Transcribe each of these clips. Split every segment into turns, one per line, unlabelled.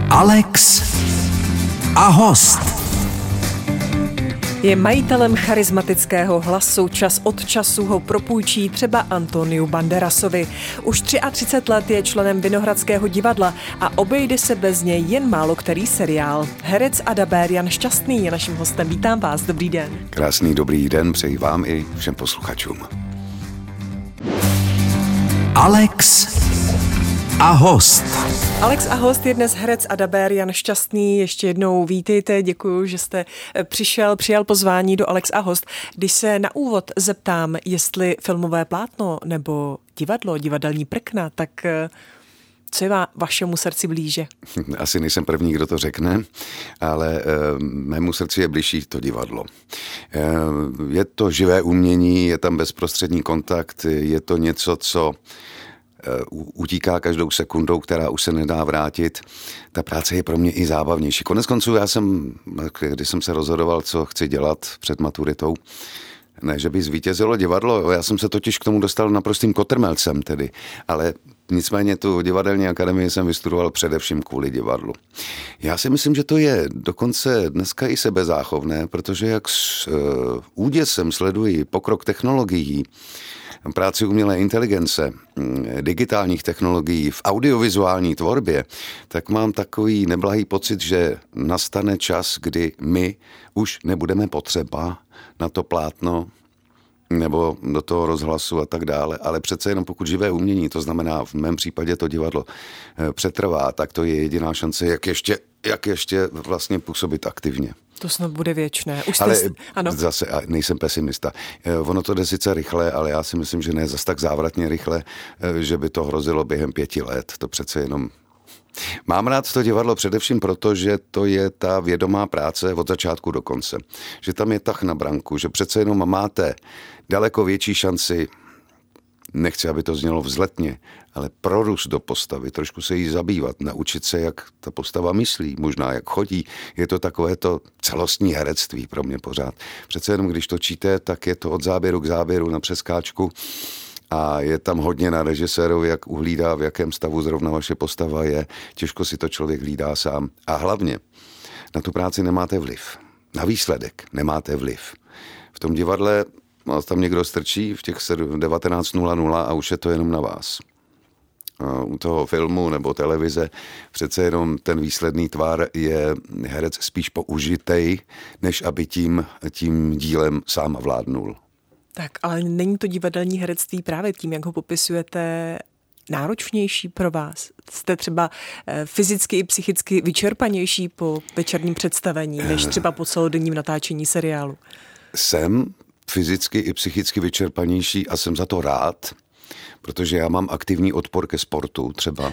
Alex a host.
Je majitelem charismatického hlasu, čas od času ho propůjčí třeba Antoniu Banderasovi. Už 33 let je členem Vinohradského divadla a obejde se bez něj jen málo který seriál. Herec a dabér Jan Šťastný je naším hostem. Vítám vás, dobrý den.
Krásný dobrý den přeji vám i všem posluchačům.
Alex a host.
Alex a host je dnes herec a dabér Jan Šťastný. Ještě jednou vítejte, děkuji, že jste přijal pozvání do Alex a host. Když se na úvod zeptám, jestli filmové plátno nebo divadlo, divadelní prkna, tak co je vašemu srdci blíže?
Asi nejsem první, kdo to řekne, ale mému srdci je blížší to divadlo. Je to živé umění, je tam bezprostřední kontakt, je to něco, co utíká každou sekundou, která už se nedá vrátit. Ta práce je pro mě i zábavnější. Koneckonců když jsem se rozhodoval, co chci dělat před maturitou, ne, že by zvítězilo divadlo, já jsem se totiž k tomu dostal naprostým kotrmelcem tedy, ale nicméně tu divadelní akademii jsem vystudoval především kvůli divadlu. Já si myslím, že to je dokonce dneska i sebezáchovné, protože jak s úděsem sleduji pokrok technologií, práci umělé inteligence, digitálních technologií v audiovizuální tvorbě, tak mám takový neblahý pocit, že nastane čas, kdy my už nebudeme potřeba na to plátno nebo do toho rozhlasu a tak dále, ale přece jenom pokud živé umění, to znamená v mém případě to divadlo přetrvá, tak to je jediná šance, jak ještě vlastně působit aktivně.
To snad bude věčné.
Ano. Zase nejsem pesimista. Ono to jde sice rychle, ale já si myslím, že ne zas tak závratně rychle, že by to hrozilo během 5 let. To přece jenom... Mám rád to divadlo především proto, že to je ta vědomá práce od začátku do konce. Že tam je tah na branku, že přece jenom máte daleko větší šanci, nechci, aby to znělo vzletně, ale prorůst do postavy, trošku se jí zabývat, naučit se, jak ta postava myslí, možná jak chodí. Je to takovéto celostní herectví pro mě pořád. Přece jenom, když točíte, tak je to od záběru k záběru na přeskáčku a je tam hodně na režisérovi, jak uhlídá, v jakém stavu zrovna vaše postava je. Těžko si to člověk hlídá sám. A hlavně na tu práci nemáte vliv. Na výsledek nemáte vliv. V tom divadle tam někdo strčí v těch 19:00 a už je to jenom na vás. U toho filmu nebo televize přece jenom ten výsledný tvar je herec spíš použitej, než aby tím dílem sám vládnul.
Tak, ale není to divadelní herectví právě tím, jak ho popisujete, náročnější pro vás? Jste třeba fyzicky i psychicky vyčerpanější po večerním představení, než třeba po celodenním natáčení seriálu?
Jsem fyzicky i psychicky vyčerpanější a jsem za to rád, protože já mám aktivní odpor ke sportu třeba.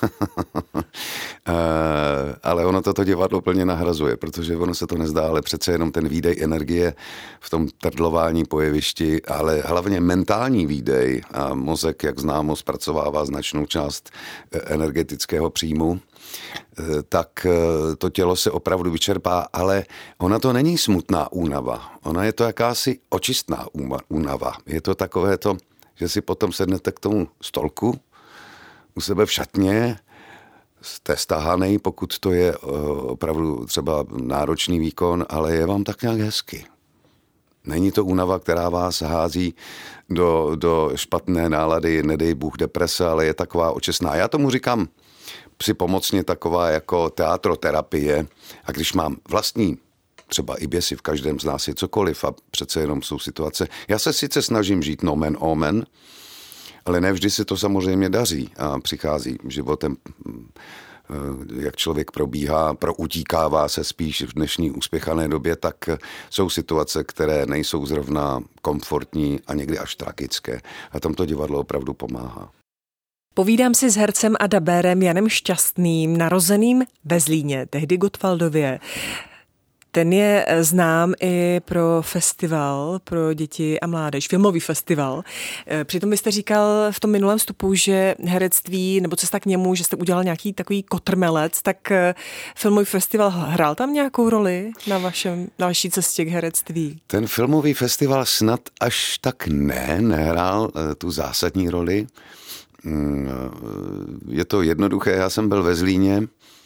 Ale ono toto divadlo plně nahrazuje, protože ono se to nezdá, ale přece jenom ten výdej energie v tom trdlování po jevišti, ale hlavně mentální výdej a mozek, jak známo, zpracovává značnou část energetického příjmu, tak to tělo se opravdu vyčerpá, ale ona to není smutná únava. Ona je to jakási očistná únava. Je to takové to, že si potom sednete k tomu stolku u sebe v šatně, jste stahanej, pokud to je opravdu třeba náročný výkon, ale je vám tak nějak hezky. Není to únava, která vás hází do špatné nálady, nedej Bůh deprese, ale je taková očistná. Já tomu říkám připomocně taková jako teatroterapie. A když mám vlastní třeba i běsy, v každém z nás je cokoliv a přece jenom jsou situace. Já se sice snažím žít nomen omen, ale ne vždy si to samozřejmě daří a přichází životem, jak člověk probíhá, proutíkává se spíš v dnešní uspěchané době, tak jsou situace, které nejsou zrovna komfortní a někdy až tragické. A tam to divadlo opravdu pomáhá.
Povídám si s hercem a dabérem Janem Šťastným, narozeným ve Zlíně, tehdy Gottwaldově. Ten je znám i pro festival pro děti a mládež, filmový festival. Přitom byste říkal v tom minulém vstupu, že herectví nebo cesta k němu, že jste udělal nějaký takový kotrmelec, tak filmový festival hrál tam nějakou roli na vaší cestě k herectví?
Ten filmový festival snad až tak nehrál tu zásadní roli. Je to jednoduché, já jsem byl ve Zlíně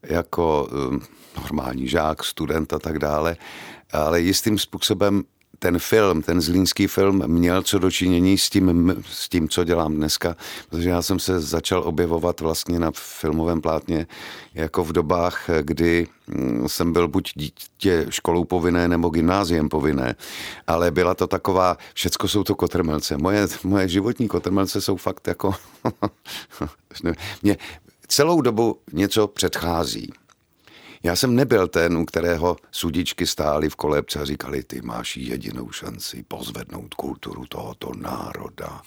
jako normální žák, student a tak dále, ale jistým způsobem ten zlínský film měl co dočinění s tím, co dělám dneska, protože já jsem se začal objevovat vlastně na filmovém plátně jako v dobách, kdy jsem byl buď dítě školou povinné nebo gymnáziem povinné, ale byla to taková, všecko jsou to kotrmelce. Moje životní kotrmelce jsou fakt jako mě celou dobu něco předchází. Já jsem nebyl ten, u kterého sudičky stály v kolébce a říkali, ty máš jedinou šanci pozvednout kulturu tohoto národa,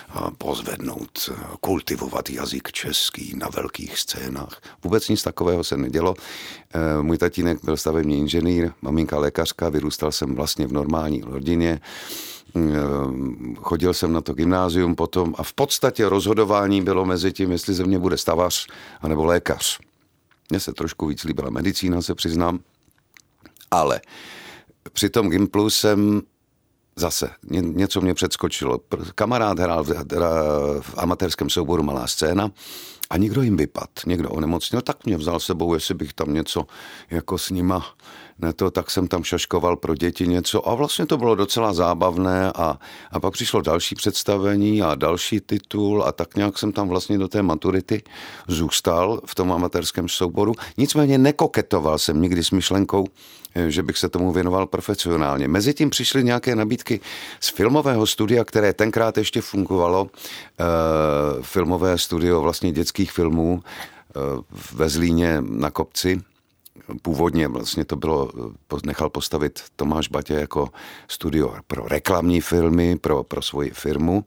kultivovat jazyk český na velkých scénách. Vůbec nic takového se nedělo. Můj tatínek byl stavební inženýr, maminka lékařka, vyrůstal jsem vlastně v normální rodině. Chodil jsem na to gymnázium potom a v podstatě rozhodování bylo mezi tím, jestli ze mě bude stavař anebo lékař. Mně se trošku víc líbila medicína, se přiznám, ale při tom Gimplu jsem zase, něco mě předskočilo. Kamarád hrál v amatérském souboru Malá scéna a někdo jim vypadl, někdo onemocněl, tak mě vzal sebou, jestli bych tam něco jako s nima, tak jsem tam šaškoval pro děti něco a vlastně to bylo docela zábavné a pak přišlo další představení a další titul a tak nějak jsem tam vlastně do té maturity zůstal v tom amatérském souboru. Nicméně nekoketoval jsem nikdy s myšlenkou, že bych se tomu věnoval profesionálně. Mezitím přišly nějaké nabídky z filmového studia, které tenkrát ještě fungovalo, filmové studio vlastně dětských filmů ve Zlíně na Kopci. Původně vlastně to bylo, nechal postavit Tomáš Batě jako studio pro reklamní filmy, pro svoji firmu.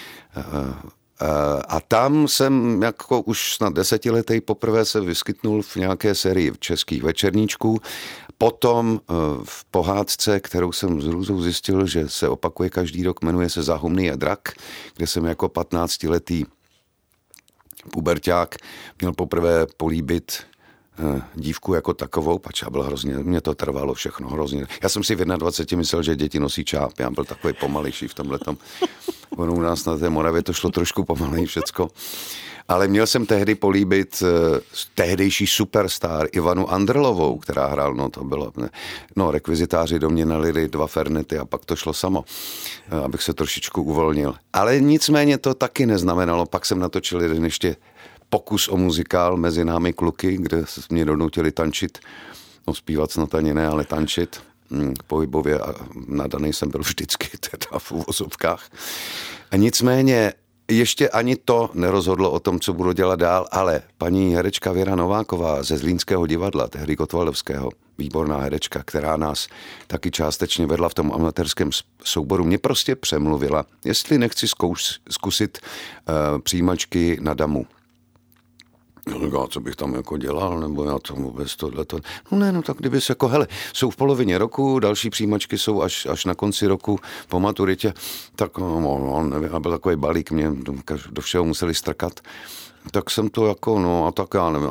A tam jsem jako už snad 10letý poprvé se vyskytnul v nějaké sérii českých večerníčků. Potom v pohádce, kterou jsem s hrůzou zjistil, že se opakuje každý rok, jmenuje se Zahumný a drak, kde jsem jako 15letý puberťák měl poprvé políbit dívku jako takovou, pač já byl hrozně, mě to trvalo všechno hrozně. Já jsem si v 21 myslel, že děti nosí čáp, já byl takový pomalejší v tomhletom. Ono u nás na té Moravě to šlo trošku pomalej všecko. Ale měl jsem tehdy políbit tehdejší superstar Ivanu Andrlovou, která hrál, to bylo, rekvizitáři do mě nalili 2 fernety a pak to šlo samo, abych se trošičku uvolnil. Ale nicméně to taky neznamenalo, pak jsem natočil jeden ještě pokus o muzikál Mezi námi kluky, kde mě donutili tančit, zpívat snad ani ne, ale tančit. Pohybově a nadanej jsem byl vždycky teda v uvozovkách. A nicméně ještě ani to nerozhodlo o tom, co budu dělat dál, ale paní herečka Věra Nováková ze Zlínského divadla, tehdy Gottwaldovského, výborná herečka, která nás taky částečně vedla v tom amatérském souboru, mě prostě přemluvila, jestli nechci zkusit přijímačky na damu. Co bych tam jako dělal, nebo já to vůbec tohleto. Tak kdyby se jsou v polovině roku, další přijímačky jsou až na konci roku po maturitě, tak nevím, byl takový balík, mě do všeho museli strkat, tak jsem to jako, tak já nevím,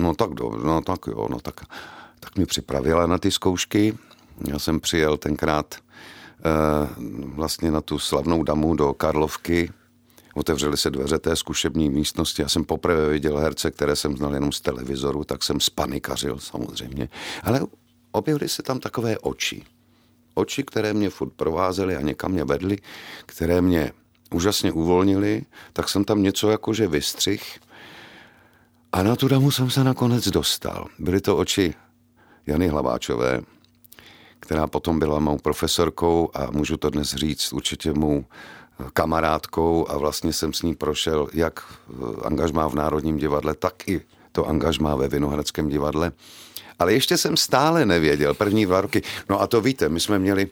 tak mě připravila na ty zkoušky. Já jsem přijel tenkrát vlastně na tu slavnou damu do Karlovky. Otevřely se dveře té zkušební místnosti. Já jsem poprvé viděl herce, které jsem znal jenom z televizoru, tak jsem spanikařil samozřejmě. Ale objevily se tam takové oči. Oči, které mě furt provázely a někam mě vedly, které mě úžasně uvolnily, tak jsem tam něco jakože vystřih. A na tu damu jsem se nakonec dostal. Byly to oči Jany Hlaváčové, která potom byla mou profesorkou a můžu to dnes říct, určitě mou kamarádkou a vlastně jsem s ní prošel jak angažmá v Národním divadle, tak i to angažmá ve Vinohradském divadle. Ale ještě jsem stále nevěděl, první 2 roky. A to víte, my jsme měli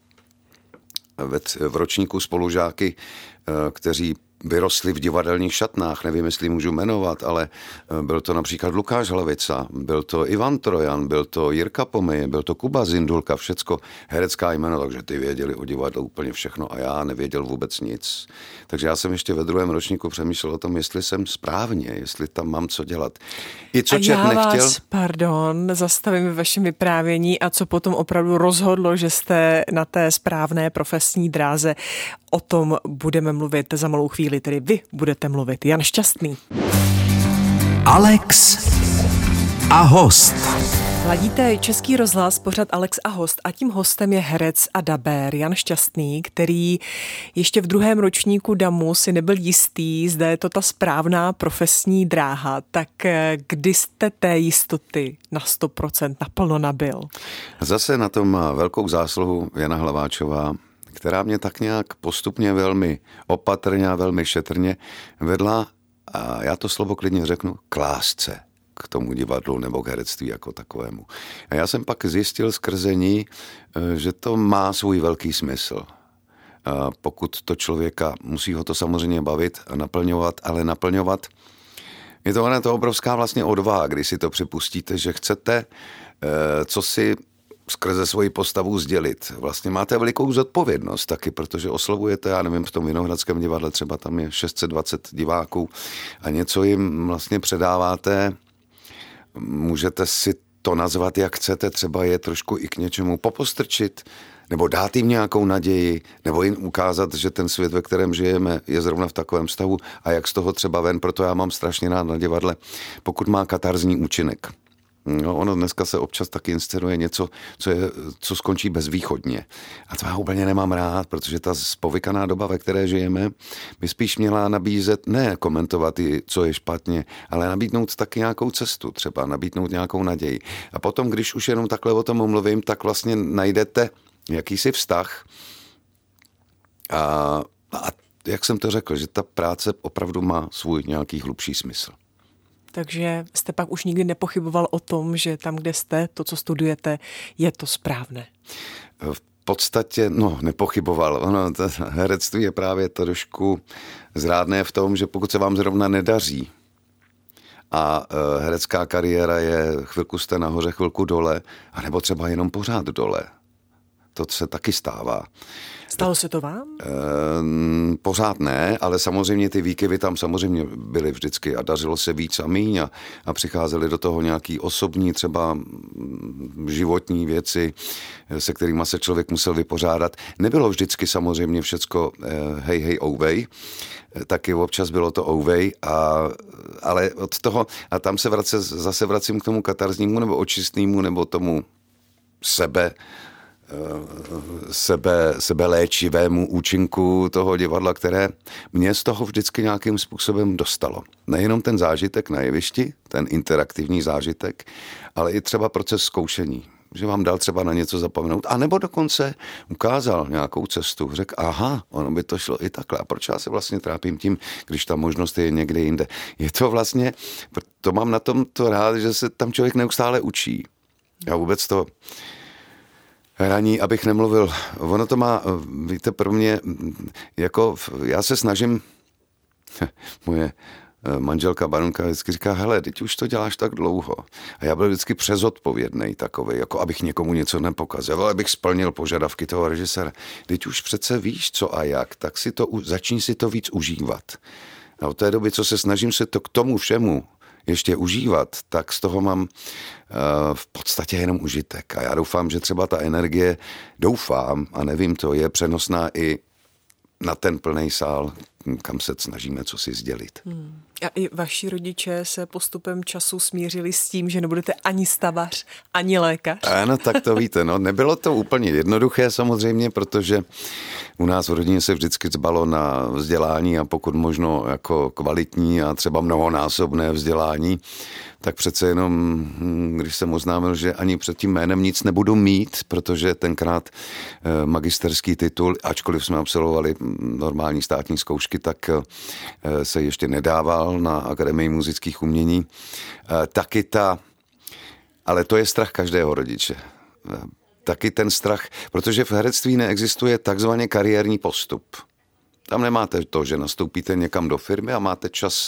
v ročníku spolužáky, kteří vyrostli v divadelních šatnách, nevím, jestli můžu jmenovat, ale byl to například Lukáš Hlavica, byl to Ivan Trojan, byl to Jirka Pomej, byl to Kuba Zindulka, všecko herecká jméno, takže ty věděli o divadle úplně všechno a já nevěděl vůbec nic. Takže já jsem ještě ve 2. ročníku přemýšlel o tom, jestli jsem správně, jestli tam mám co dělat. I co
já vás, zastavím ve vašem vyprávění a co potom opravdu rozhodlo, že jste na té správné profesní dráze. O tom budeme mluvit za malou chvíli, tedy vy budete mluvit. Jan Šťastný.
Alex a host.
Ladíte Český rozhlas, pořad Alex a host, a tím hostem je herec a dabér Jan Šťastný, který ještě v 2. ročníku DAMu si nebyl jistý, zda je to ta správná profesní dráha. Tak kdy jste té jistoty na 100% naplno nabyl?
Zase na tom má velkou zásluhu Jana Hlaváčová, která mě tak nějak postupně velmi opatrně a velmi šetrně vedla, a já to slovo klidně řeknu, k lásce k tomu divadlu nebo k herectví jako takovému. A já jsem pak zjistil skrze ní, že to má svůj velký smysl. A pokud to člověka, musí ho to samozřejmě bavit a naplňovat, ale naplňovat, je to obrovská vlastně odvaha, když si to připustíte, že chcete, co si skrze svoji postavu sdělit. Vlastně máte velikou zodpovědnost taky, protože oslovujete, já nevím, v tom Vinohradském divadle třeba tam je 620 diváků a něco jim vlastně předáváte. Můžete si to nazvat, jak chcete, třeba je trošku i k něčemu popostrčit, nebo dát jim nějakou naději, nebo jim ukázat, že ten svět, ve kterém žijeme, je zrovna v takovém stavu a jak z toho třeba ven, proto já mám strašně rád na divadle, pokud má katarzní účinek. No, ono dneska se občas taky inscenuje něco, co skončí bezvýchodně. A to já úplně nemám rád, protože ta spovykaná doba, ve které žijeme, by spíš měla nabízet, ne komentovat, co je špatně, ale nabídnout taky nějakou cestu, třeba nabídnout nějakou naději. A potom, když už jenom takhle o tom mluvím, tak vlastně najdete jakýsi vztah. A jak jsem to řekl, že ta práce opravdu má svůj nějaký hlubší smysl.
Takže jste pak už nikdy nepochyboval o tom, že tam, kde jste, to, co studujete, je to správné?
V podstatě, nepochyboval. To herectví je právě trošku zrádné v tom, že pokud se vám zrovna nedaří a herecká kariéra je chvilku jste nahoře, chvilku dole, anebo třeba jenom pořád dole. To se taky stává.
Stalo se to vám?
Pořád ne, ale samozřejmě ty výkyvy tam samozřejmě byly vždycky a dařilo se víc a míň a přicházely do toho nějaký osobní, třeba životní věci, se kterými se člověk musel vypořádat. Nebylo vždycky samozřejmě všecko hej, ouvej, taky občas bylo to ouvej, ale od toho, a tam zase vracím k tomu katarznímu nebo očistnému nebo tomu sebeléčivému účinku toho divadla, které mě z toho vždycky nějakým způsobem dostalo. Nejenom ten zážitek na jevišti, ten interaktivní zážitek, ale i třeba proces zkoušení. Že vám dal třeba na něco zapomenout, anebo dokonce ukázal nějakou cestu. Řekl, ono by to šlo i takhle. A proč já se vlastně trápím tím, když ta možnost je někde jinde? Je to vlastně, to mám na tom to rád, že se tam člověk neustále učí. A vůbec to hraní, abych nemluvil. Ono to má, víte, pro mě, jako já se snažím, moje manželka Barunka vždycky říká, hele, teď už to děláš tak dlouho. A já byl vždycky přezodpovědnej takovej, jako abych někomu něco nepokazil, abych splnil požadavky toho režiséra. Teď už přece víš, co a jak, tak začni si to víc užívat. A od té doby, co se snažím se to k tomu všemu ještě užívat, tak z toho mám v podstatě jenom užitek. A já doufám, že třeba ta energie, a nevím to, je přenosná i na ten plný sál, kam se snažíme co si sdělit.
A i vaši rodiče se postupem času smířili s tím, že nebudete ani stavař, ani lékař?
Ano, tak to víte. Nebylo to úplně jednoduché samozřejmě, protože u nás v rodině se vždycky dbalo na vzdělání a pokud možno jako kvalitní a třeba mnohonásobné vzdělání, tak přece jenom, když jsem oznámil, že ani před tím jménem nic nebudu mít, protože tenkrát magisterský titul, ačkoliv jsme absolvovali normální státní zkoušky, tak se ještě nedával na Akademii múzických umění. Ale to je strach každého rodiče. Taky ten strach, protože v herectví neexistuje takzvaně kariérní postup. Tam nemáte to, že nastoupíte někam do firmy a máte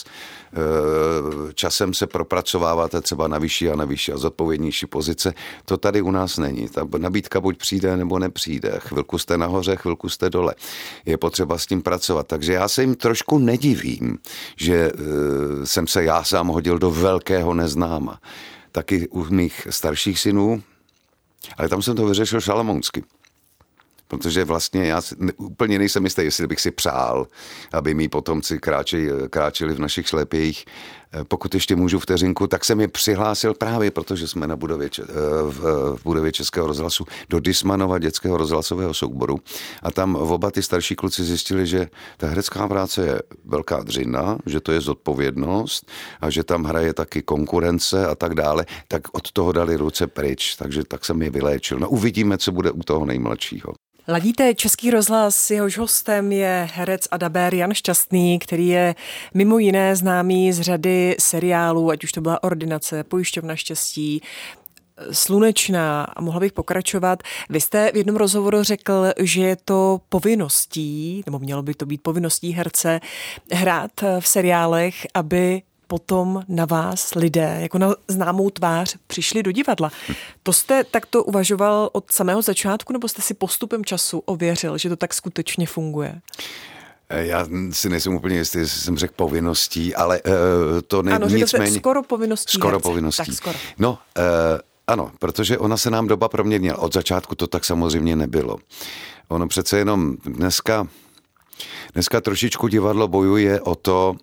časem se propracováváte třeba na vyšší a zodpovědnější pozice. To tady u nás není. Ta nabídka buď přijde, nebo nepřijde. Chvilku jste nahoře, chvilku jste dole. Je potřeba s tím pracovat. Takže já se jim trošku nedivím, že jsem se já sám hodil do velkého neznáma. Taky u mých starších synů, ale tam jsem to vyřešil šalamounsky. Protože vlastně já úplně nejsem jistý, jestli bych si přál, aby mý potomci kráčeli v našich šlépějích. pokud ještě můžu vteřinku, tak jsem je přihlásil právě, protože jsme na v budově Českého rozhlasu do Dismanova dětského rozhlasového souboru a tam oba ty starší kluci zjistili, že ta herecká práce je velká dřina, že to je zodpovědnost a že tam hraje taky konkurence a tak dále, tak od toho dali ruce pryč, takže tak jsem je vyléčil. No uvidíme, co bude u toho nejmladšího.
Ladíte Český rozhlas, jehož hostem je herec a dabér Jan Šťastný, který je mimo jiné známý z řady seriálů, ať už to byla Ordinace, Pojišťovna štěstí, Slunečná a mohla bych pokračovat. Vy jste v jednom rozhovoru řekl, že je to povinností, nebo mělo by to být povinností herce hrát v seriálech, aby potom na vás lidé, jako na známou tvář, přišli do divadla. To jste takto uvažoval od samého začátku, nebo jste si postupem času ověřil, že to tak skutečně funguje?
Já si nejsem úplně jistý, jestli jsem řekl povinností, ale to není
ano,
nicméně...
Ano, skoro povinností.
Skoro povinností.
Tak skoro.
No, ano, protože ona se nám doba proměnila. Od začátku to tak samozřejmě nebylo. Ono přece jenom dneska trošičku divadlo bojuje o to,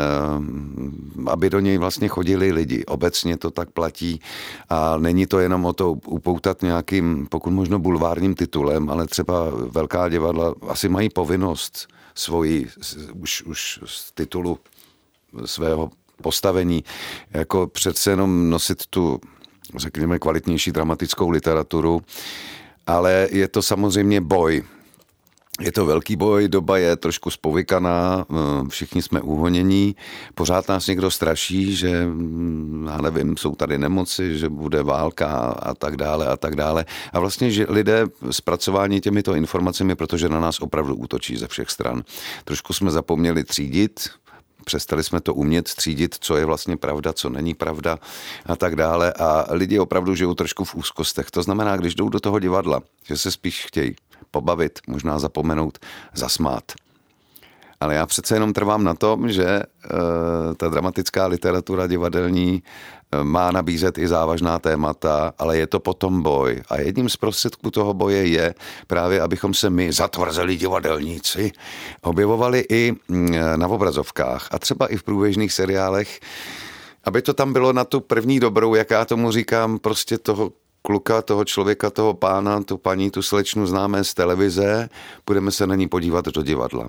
aby do něj vlastně chodili lidi. Obecně to tak platí a není to jenom o to upoutat nějakým, pokud možno bulvárním titulem, ale třeba velká divadla asi mají povinnost svoji, už z titulu svého postavení, jako přece jenom nosit tu, řekněme, kvalitnější dramatickou literaturu, ale je to samozřejmě boj. Je to velký boj, doba je trošku spovykaná, všichni jsme uhonění, pořád nás někdo straší, že, já nevím, jsou tady nemoci, že bude válka a tak dále a tak dále. A vlastně, že lidé zpracování těmito informacemi, protože na nás opravdu útočí ze všech stran. Trošku jsme zapomněli třídit, přestali jsme to umět třídit, co je vlastně pravda, co není pravda a tak dále. A lidi opravdu žijou trošku v úzkostech. To znamená, když jdou do toho divadla, že se spíš chtějí pobavit, možná zapomenout, zasmát. Ale já přece jenom trvám na tom, že ta dramatická literatura divadelní má nabízet i závažná témata, ale je to potom boj. A jedním z prostředků toho boje je právě, abychom se my, zatvrzelí divadelníci, objevovali i na obrazovkách a třeba i v průběžných seriálech, aby to tam bylo na tu první dobrou, jak já tomu říkám, prostě toho kluka, toho člověka, toho pána, tu paní, tu slečnu známe z televize, budeme se na ní podívat do divadla.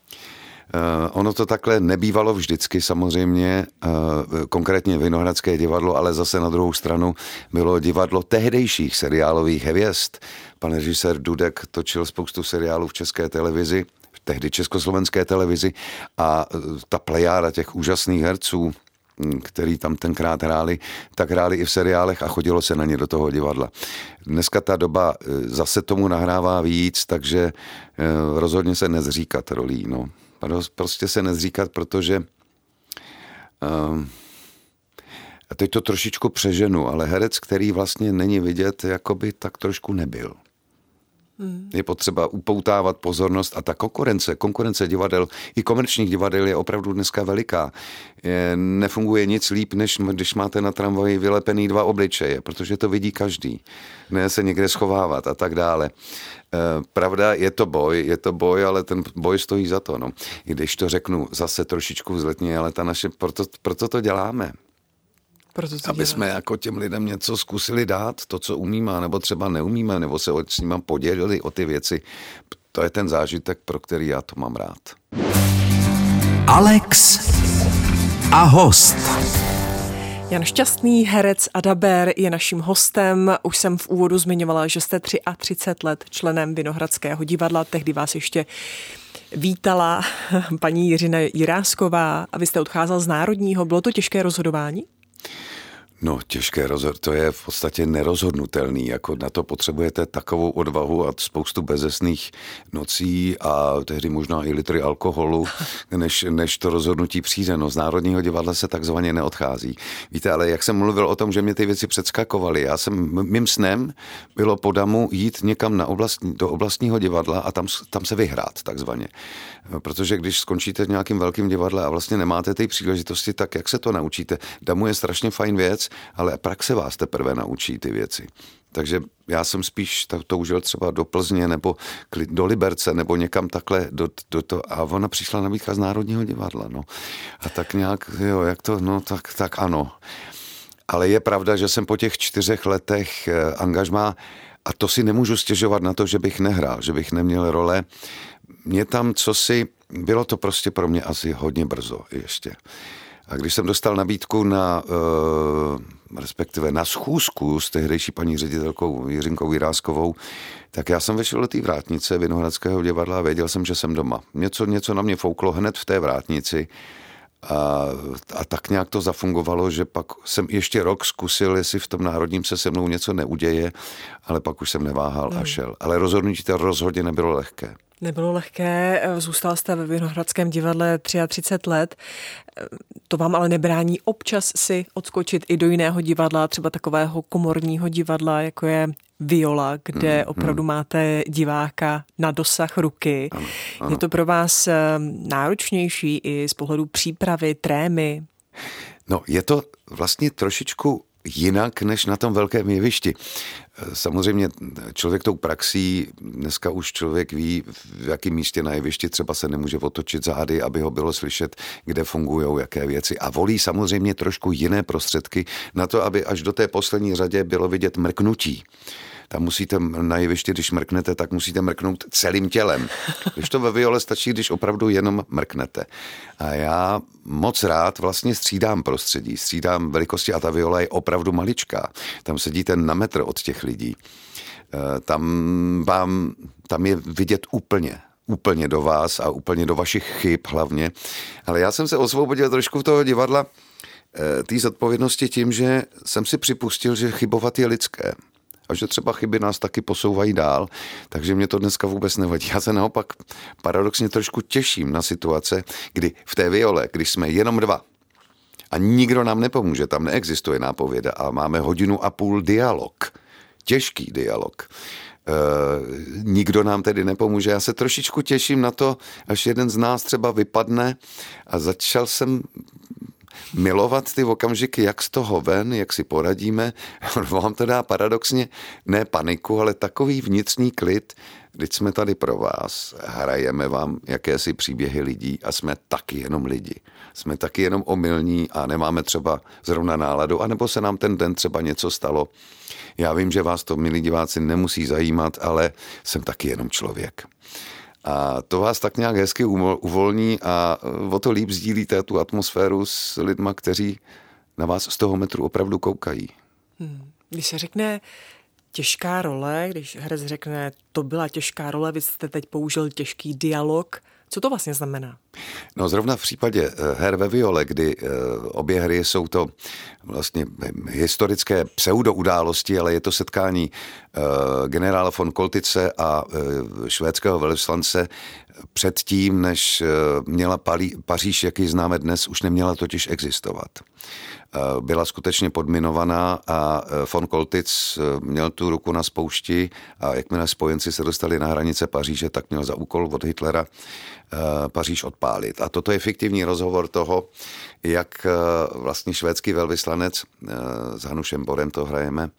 Ono to takhle nebývalo vždycky samozřejmě, konkrétně Vinohradské divadlo, ale zase na druhou stranu bylo divadlo tehdejších seriálových hvězd. Pan režisér Dudek točil spoustu seriálů v České televizi, tehdy Československé televizi a ta plejáda těch úžasných herců, který tam tenkrát hráli, tak hráli i v seriálech a chodilo se na ně do toho divadla. Dneska ta doba zase tomu nahrává víc, takže rozhodně se nezříkat rolí. No. Prostě se nezříkat, protože a teď to trošičku přeženu, ale herec, který vlastně není vidět, jako by tak trošku nebyl. Je potřeba upoutávat pozornost a ta konkurence divadel, i komerčních divadel je opravdu dneska veliká. Nefunguje nic líp, než když máte na tramvaji vylepený 2 obličeje, protože to vidí každý. Ne se někde schovávat a tak dále. Pravda, je to boj, ale ten boj stojí za to. No. I když to řeknu zase trošičku vzletně, ale proto to děláme. Aby jsme jako těm lidem něco zkusili dát, to, co umíme, nebo třeba neumíme, nebo se s nimi podělili o ty věci. To je ten zážitek, pro který já to mám rád.
Alex a host.
Jan Šťastný, herec a dabér, je naším hostem. Už jsem v úvodu zmiňovala, že jste 33 let členem Vinohradského divadla. Tehdy vás ještě vítala paní Jiřina Jirásková a vy jste odcházel z Národního. Bylo to těžké rozhodování?
No, těžké rozhodnutí, to je v podstatě nerozhodnutelný, jako na to potřebujete takovou odvahu a spoustu bezesných nocí a tehdy možná i litry alkoholu, než to rozhodnutí přijde. No, z Národního divadla se takzvaně neodchází. Víte, ale jak jsem mluvil o tom, že mě ty věci předskakovaly, mým snem bylo po Damu jít někam do oblastního divadla a tam se vyhrát, takzvaně. Protože když skončíte v nějakým velkým divadle a vlastně nemáte ty příležitosti, tak jak se to naučíte? Damu je strašně fajn věc, věc, ale praxe vás teprve naučí ty věci. Takže já jsem spíš toužil třeba do Plzně nebo do Liberce nebo někam takhle do toho. A ona přišla nabídka z Národního divadla. No. A tak nějak, jo, jak to, no tak ano. Ale je pravda, že jsem po těch 4 letech angažmá, a to si nemůžu stěžovat na to, že bych nehrál, že bych neměl role. Mě tam bylo to prostě pro mě asi hodně brzo ještě. A když jsem dostal nabídku respektive na schůzku s tehdejší paní ředitelkou Jiřinkou Jiráskovou, tak já jsem vešel do té vrátnice Vinohradského divadla a věděl jsem, že jsem doma. Něco na mě fouklo hned v té vrátnici a tak nějak to zafungovalo, že pak jsem ještě rok zkusil, jestli v tom Národním se mnou něco neuděje, ale pak už jsem neváhal a šel. Ale rozhodnutí to rozhodně nebylo lehké.
Nebylo lehké, zůstal jste ve Vinohradském divadle 33 let. To vám ale nebrání občas si odskočit i do jiného divadla, třeba takového komorního divadla, jako je Viola, kde opravdu máte diváka na dosah ruky. Ano. Je to pro vás náročnější i z pohledu přípravy, trémy?
No, je to vlastně trošičku jinak než na tom velkém jevišti. Samozřejmě člověk tou praxí, dneska už člověk ví, v jakém místě na jevišti třeba se nemůže otočit zády, aby ho bylo slyšet, kde fungují jaké věci. A volí samozřejmě trošku jiné prostředky na to, aby až do té poslední řadě bylo vidět mrknutí. Tam musíte na jevišti, když mrknete, tak musíte mrknout celým tělem. Když to ve Viole stačí, když opravdu jenom mrknete. A já moc rád vlastně střídám prostředí, střídám velikosti a ta Viola je opravdu maličká. Tam sedíte na metr od těch lidí. Tam je vidět úplně do vás a úplně do vašich chyb hlavně. Ale já jsem se osvobodil trošku toho divadla té zodpovědnosti tím, že jsem si připustil, že chybovat je lidské. A že třeba chyby nás taky posouvají dál, takže mě to dneska vůbec nevadí. Já se naopak paradoxně trošku těším na situace, kdy v té Viole, když jsme jenom 2 a nikdo nám nepomůže, tam neexistuje nápověda a máme 1,5 hodiny dialog, těžký dialog. Nikdo nám tedy nepomůže. Já se trošičku těším na to, až jeden z nás třeba vypadne a začal jsem milovat ty okamžiky, jak z toho ven, jak si poradíme. Vám to dá paradoxně ne paniku, ale takový vnitřní klid. Vždyť jsme tady pro vás, hrajeme vám jakési příběhy lidí a jsme taky jenom lidi. Jsme taky jenom omylní a nemáme třeba zrovna náladu, anebo se nám ten den třeba něco stalo. Já vím, že vás to, milí diváci, nemusí zajímat, ale jsem taky jenom člověk. A to vás tak nějak hezky uvolní a o to líp sdílíte tu atmosféru s lidma, kteří na vás z toho metru opravdu koukají.
Když se řekne těžká role, když herec řekne, to byla těžká role, vy jste teď použil těžký dialog, co to vlastně znamená?
No zrovna v případě her ve Viole, kdy obě hry jsou to vlastně historické pseudoudálosti, ale je to setkání generála von Koltice a švédského velvyslance předtím, než měla Paříž, jak ji známe dnes, už neměla totiž existovat. Byla skutečně podminovaná a von Koltic měl tu ruku na spoušti a jakmile spojenci se dostali na hranice Paříže, tak měl za úkol od Hitlera Paříž odpálit. A toto je fiktivní rozhovor toho, jak vlastně švédský velvyslanec, s Hanušem Borem to hrajeme,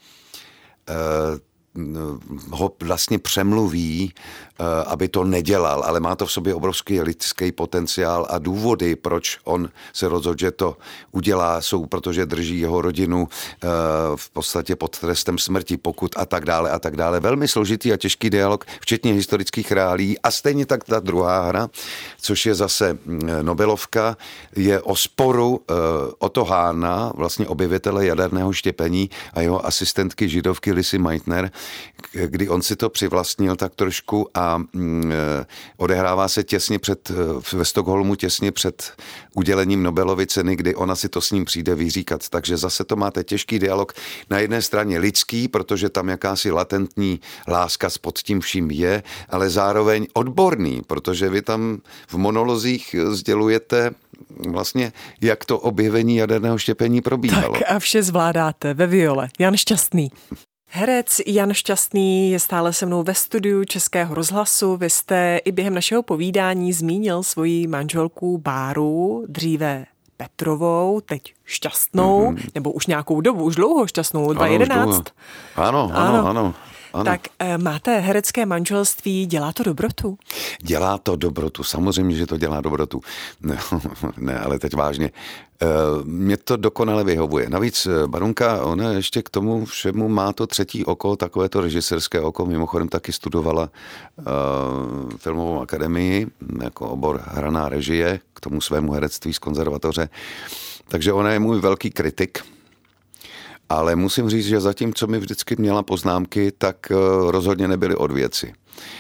ho vlastně přemluví, aby to nedělal, ale má to v sobě obrovský lidský potenciál a důvody, proč on se rozhodl, že to udělá, jsou, protože drží jeho rodinu v podstatě pod trestem smrti, pokud a tak dále a tak dále. Velmi složitý a těžký dialog, včetně historických reálií a stejně tak ta druhá hra, což je zase Nobelovka, je o sporu Otto Hahna, vlastně objevitele jaderného štěpení a jeho asistentky židovky Lisy Meitner, kdy on si to přivlastnil tak trošku a odehrává se ve Stockholmu těsně před udělením Nobelovy ceny, kdy ona si to s ním přijde vyříkat. Takže zase to máte těžký dialog. Na jedné straně lidský, protože tam jakási latentní láska pod tím vším je, ale zároveň odborný, protože vy tam v monolozích sdělujete vlastně, jak to objevení jaderného štěpení probíhalo.
Tak a vše zvládáte ve Viole. Jan Šťastný. Herec Jan Šťastný je stále se mnou ve studiu Českého rozhlasu. Vy jste i během našeho povídání zmínil svoji manželku Báru, dříve Petrovou, teď Šťastnou, nebo už nějakou dobu, už dlouho Šťastnou, 2011.
Ano.
Tak máte herecké manželství, dělá to dobrotu?
Dělá to dobrotu, samozřejmě, že to dělá dobrotu. Ne, ale teď vážně. Mě to dokonale vyhovuje. Navíc Barunka, ona ještě k tomu všemu má to třetí oko, takové to režisérské oko, mimochodem taky studovala filmovou akademii, jako obor hraná režie, k tomu svému herectví z konzervatoře. Takže ona je můj velký kritik. Ale musím říct, že zatímco mi vždycky měla poznámky, tak rozhodně nebyly od věci.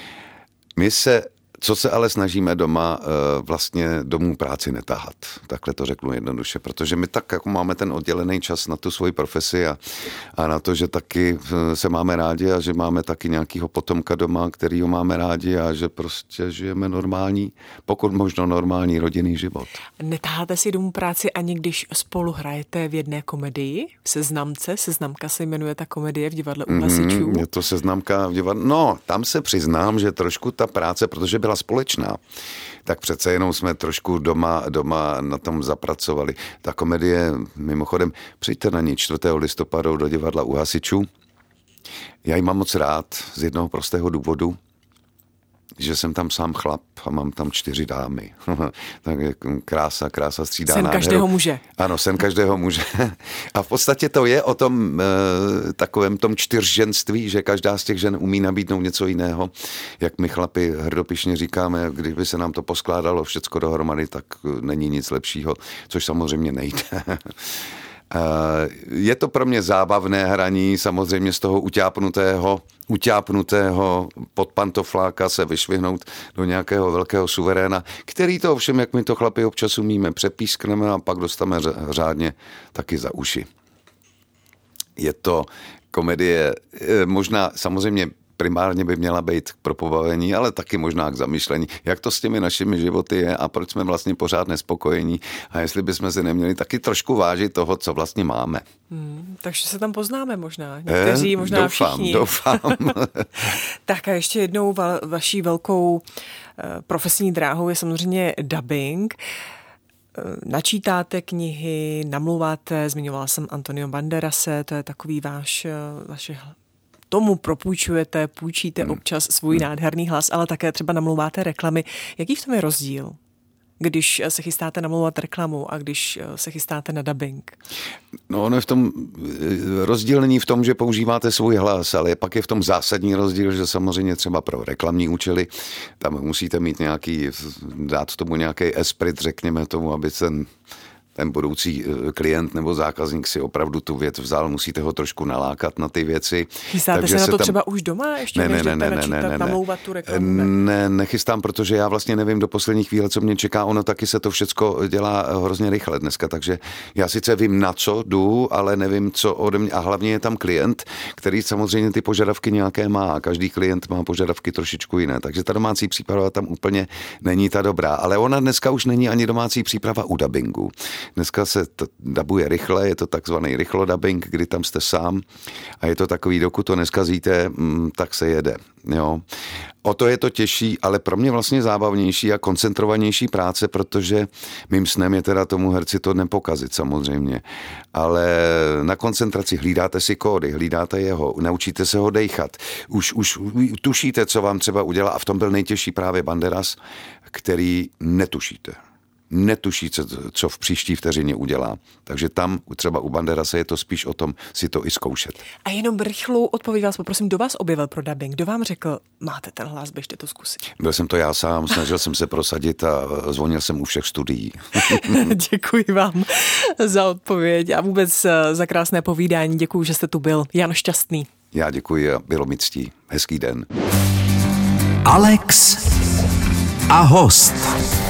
Co se ale snažíme doma, vlastně domů práci netahat. Takhle to řeknu jednoduše, protože my tak jako máme ten oddělený čas na tu svoji profesi a na to, že taky se máme rádi a že máme taky nějakýho potomka doma, kterýho máme rádi a že prostě žijeme normální, pokud možno normální rodinný život.
Netáháte si domů práci ani když spolu hrajete v jedné komedii? Seznamka se jmenuje ta komedie v divadle u Hasičů.
Je to Seznamka v divadle. No, tam se přiznám, že trošku ta práce, protože byla společná, tak přece jenom jsme trošku doma na tom zapracovali. Ta komedie, mimochodem, přijďte na ní 4. listopadu do divadla u Hasičů. Já ji mám moc rád z jednoho prostého důvodu, že jsem tam sám chlap a mám tam 4 dámy. Tak je krása střídaná.
Sen každého muže.
Ano, sen každého muže. A v podstatě to je o tom takovém tom 4ženství, že každá z těch žen umí nabídnout něco jiného. Jak my chlapi hrdopišně říkáme, kdyby se nám to poskládalo všecko dohromady, tak není nic lepšího, což samozřejmě nejde. Je to pro mě zábavné hraní, samozřejmě z toho utápnutého podpantofláka se vyšvihnout do nějakého velkého suveréna, který to ovšem, jak my to chlapi občas umíme, přepískneme a pak dostaneme řádně taky za uši. Je to komedie, možná samozřejmě primárně by měla být pro pobavení, ale taky možná k zamýšlení, jak to s těmi našimi životy je a proč jsme vlastně pořád nespokojení a jestli bychom si neměli taky trošku vážit toho, co vlastně máme.
Takže se tam poznáme možná. Někteří, možná všichni.
Doufám.
Tak a ještě jednou vaší velkou profesní dráhou je samozřejmě dubbing. Načítáte knihy, namluváte, zmiňovala jsem Antonio Banderase, to je takový vaše tomu půjčíte občas svůj nádherný hlas, ale také třeba namlouváte reklamy. Jaký v tom je rozdíl, když se chystáte namlouvat reklamu a když se chystáte na dubbing?
No, ono je v tom rozdíl není v tom, že používáte svůj hlas, ale pak je v tom zásadní rozdíl, že samozřejmě třeba pro reklamní účely tam musíte mít dát tomu nějaký esprit, řekněme tomu, aby ten budoucí klient nebo zákazník si opravdu tu věc vzal, musíte ho trošku nalákat na ty věci.
Chystáte se na to třeba už doma ještě, než jdete načítat, namlouvat tu reklamu?
Ne, nechystám, protože já vlastně nevím do poslední chvíle, co mě čeká. Ono taky se to všecko dělá hrozně rychle dneska, takže já sice vím, na co jdu, ale nevím, co ode mě. A hlavně je tam klient, který samozřejmě ty požadavky nějaké má. A každý klient má požadavky trošičku jiné, takže ta domácí příprava tam úplně není ta dobrá. Ale ona dneska už není ani domácí příprava u dabingu. Dneska se to dabuje rychle, je to takzvaný rychlodubbing, kdy tam jste sám a je to takový, dokud to neskazíte, tak se jede. Jo. O to je to těžší, ale pro mě vlastně zábavnější a koncentrovanější práce, protože mým snem je teda tomu herci to nepokazit samozřejmě. Ale na koncentraci hlídáte si kódy, hlídáte jeho, naučíte se ho dejchat. Už tušíte, co vám třeba udělá a v tom byl nejtěžší právě Banderas, který netušíte, co v příští vteřině udělá. Takže tam třeba u Banderase je to spíš o tom si to i zkoušet.
A jenom rychlou odpověď vás poprosím, kdo vás objevil pro dubbing? Kdo vám řekl, máte ten hlas, běžte to zkusit?
Byl jsem to já sám, snažil jsem se prosadit a zvonil jsem u všech studií.
Děkuji vám za odpověď a vůbec za krásné povídání. Děkuji, že jste tu byl. Jan Šťastný.
Já děkuji a bylo mi ctí. Hezký den.
Alex a host.